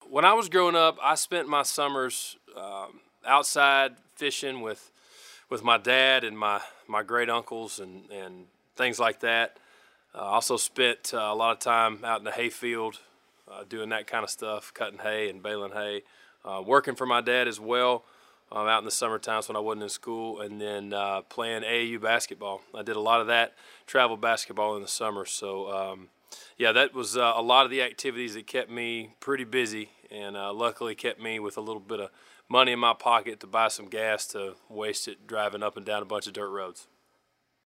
When I was growing up, I spent my summers outside fishing with my dad and my great uncles and things like that. I also spent a lot of time out in the hayfield doing that kind of stuff, cutting hay and baling hay, working for my dad as well out in the summer times when I wasn't in school, and then playing AAU basketball. I did a lot of that travel basketball in the summer. So, yeah, that was a lot of the activities that kept me pretty busy, and luckily kept me with a little bit of money in my pocket to buy some gas to waste it driving up and down a bunch of dirt roads.